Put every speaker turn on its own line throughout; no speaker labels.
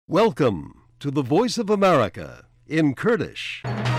Welcome to the Voice of America in Kurdish.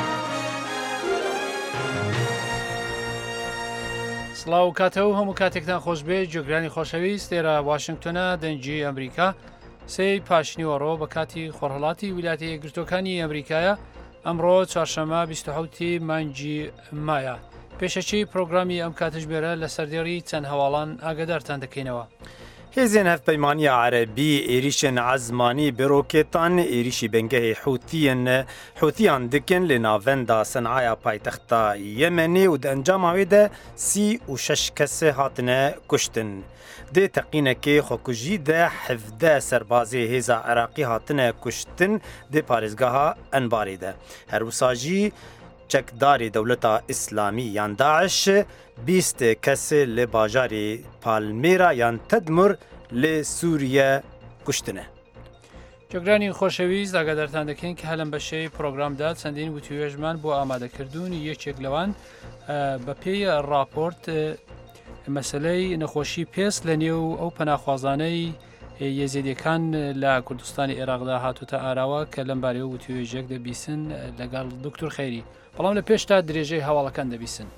سڵاو کاتەوە هەموو کاتێکتان خۆشبێ جێگرانی خۆشەویست لێرە واشنگتۆنە دەنجی ئەمریکا سێی پاشنیوەڕۆ بە کاتی خۆرهەڵاتی ویلایەتە یەکگرتووەکانی ئەمریکایە ئەمڕۆ چوارشەممە 27 مانگی مایە پێشەچی پرۆگرامی ئەم کاتش بێرە لە سەردێڕی چەند هەواڵان ئاگادارتان دەکەینەوە.
هێزên hevpeymaniya Erebî êrişên ezmanî bi roketan êrişî bengehê Hûtiyan dikin li navenda Senaya paytexta Yemenê û di encama wê de 36 kes hatine kuştin. Dê teqînekê xwekujî de 17 serbazê hêza Iraqî hatine kuştin dê parêzgeha Enbarê de. Her wisa jî çekdarê Dewleta İslamî yan Daeş 20 kes li bajarê Palmêra yan Tedmur li Sûriye kuştine.
جێگرانی خۆشەویست ئاگادارتان دەکەین کە هەلم بەشەی پرۆگرامدا چەندین وتوێژمان بۆ ئامادەکردوونی یەکێک لەوان بە پێی راپۆرت مەسلەی نەخۆشی پێست لە نێو ئەو پەناخوازانەی یەزیدیەکان لە کوردستانی عێراقدا هاتوتە ئاراوە کە لەم بارەیە وتوێژێک دەبیسن لەگەڵ دکتۆر خەیری. بەڵام لە پێشتا درێژەی هەواڵەکان دەبیسن.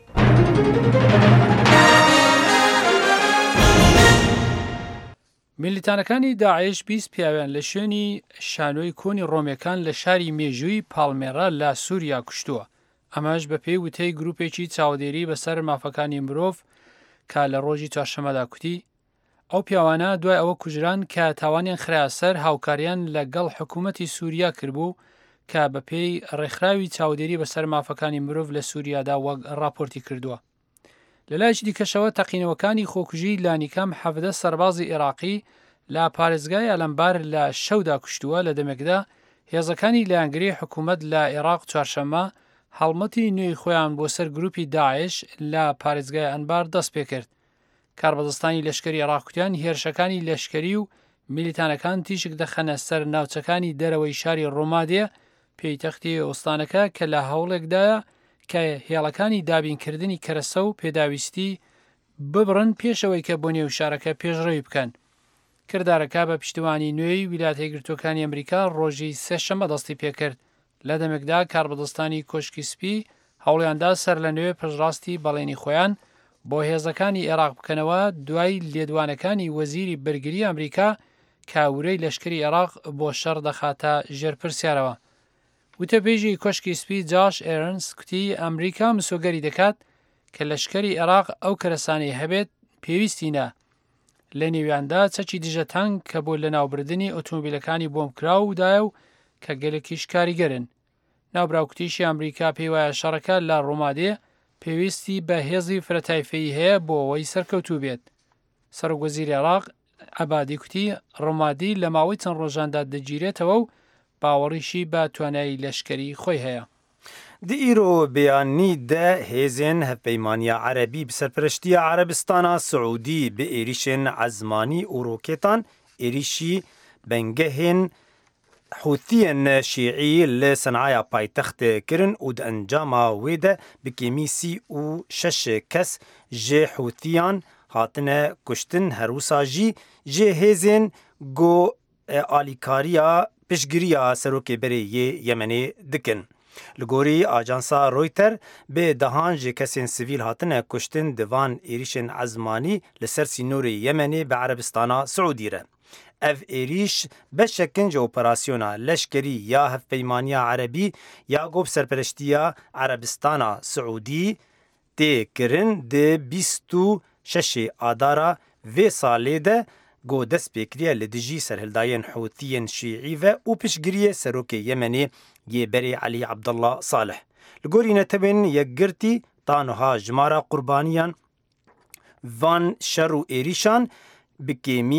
میلیتانەکانی داعش 20 پیاویان لە شوێنی شانۆی کۆنی ڕۆمیەکان لە شاری مێژووی پالمێرا لە سووریا کوشتووە. ئەمەش بە پێی وتەی گروپێکی چاودێری بەسەر مافەکانی مرۆڤ کە لە ڕۆژی چوارشەممەدا کوتی ئەو پیاوانە دوای ئەوە کوژران کە تاوانیان خراسەر هاوکاریان لەگەڵ حکوومەتی سووریا کردبوو کە بە پێی ڕێکخراوی چاودێری بەسەر مافەکانی مرۆڤ لە سووریادا وەک راپۆرتی کردووە. لەلایەکی دیکەشەوە تەقینەوەکانی خۆکوژی لانیکەم 17 سەربازی عێراقی لە پارێزگای ئەلەمبار لە شەودا کوشتووە لە دەمێکدا هێزەکانی لایەنگری حکوومەت لە عێراق چوارشەممە هەڵمەتی نوێی خۆیان بۆ سەر گروپی داعش لە پارێزگای ئەنبار دەست پێ کرد. کاربەدەستانی لەشکری عێراقوتیان هێرشەکانی لەشکری و میلیتانەکان تیشک دەخەنە سەر ناوچەکانی دەرەوەی شاری ڕۆمادێ پێیتەختی ئۆستانەکە کە لە هەوڵێکدایە کە هێڵەکانی دابینکردنی کەرەسە و پێداویستی ببڕن پێشەوەی کە بۆ نێو شارەکە پێشڕەوی بکەن. کردارەکە بە پشتیوانی نوێی ویلایەتە یەکگرتووەکانی ئەمریکا ڕۆژی سێشەممە دەستی پێکرد. لە دەمێکدا کاربەدەستانی کۆشکی سپی هەوڵیاندا سەر لە نوێ پشڕاستی بەڵێنی خۆیان بۆ هێزەکانی عێراق بکەنەوە دوای لێدوانەکانی وەزیری بەرگری ئەمریکا کاورەی لەشکری عێراق بۆ شەڕ دەخاتە ژێرپرسیارەوە. وتەبێژی کۆشکی سپی جاش ئێرنس کوتی ئەمریکا مسۆگەری دەکات کە لەشکری عێراق ئەو کەرەسانەی هەبێت پێویستینە لە نێویاندا چەکی دژە تەنگ کە بۆ لەناوبردننی ئۆتۆمبیلەکانی بۆمکراودایە و کە گەلێکیش کاریگەرن. ناوبراوکتیشی ئەمریکا پێی وایە شەڕەکە لە ڕۆمادێ پێویستی بە هێزی فرەتایفەی هەیە بۆ ئەوەی سەرکەوتوو بێت. سەرۆکوەزیری عێراق عەبادی کوتی ڕۆمادی لە ماوەی چەند ڕۆژاندا دەگیرێتەوە و باوەڕیشی بە توانایی لەشکری خۆی هەیە.
Di îro beyanî de hêzên hevpeymaniya Erebî bi serpirêştiya Erebistana Siûdî bi êrişên ezmanî û roketan êrişî bengehên Hûtiyên Şîî li Senaya paytextê kirin û di encama wê de bi kêmî 36 kes ji Hûtiyan hatine kuştin her wisa jî ji hêzên got alîkariya piştgiriya serokêberê yê Yemenê dikin. Li gorî ajansa Reuters bê dehan ji kesên sivîl hatine kuştin di van êrişên ezmanî li ser sînorê Yemenê bi Erebistana Siûdî re. Ev êriş beşekin ji operasyona leşkerî ya hevpeymaniya Erebî ya gov serpirêştiya Erebistana Siûdî tê kirin di 26 adara vê salê de got dest pêkiriye li dijî serhildayên Hûtiyên Şîî ve û piştgiriyê serokê Yemenê yê berê Elî Abdullah Salih. Li gorî netebên yekgirtî taniha jimara qurbaniyan van şer û êrîşan bi kêmî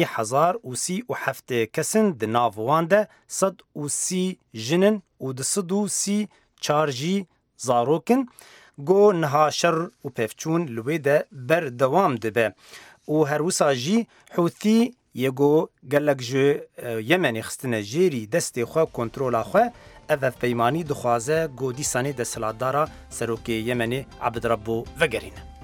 1037 kesin di nav wan de 130 jinin û di 134 jî zarokin. Got niha şer û pevçûn li wê de berdewam dibe û her wisa jî Hûtî yê got gelek ji Yemenê xistine jêrî destê xwe kontrola xwe ev hevpeymanî dixwaze got dîsanê desthilatdara serokê Yemenê Abdirabû vegerîne.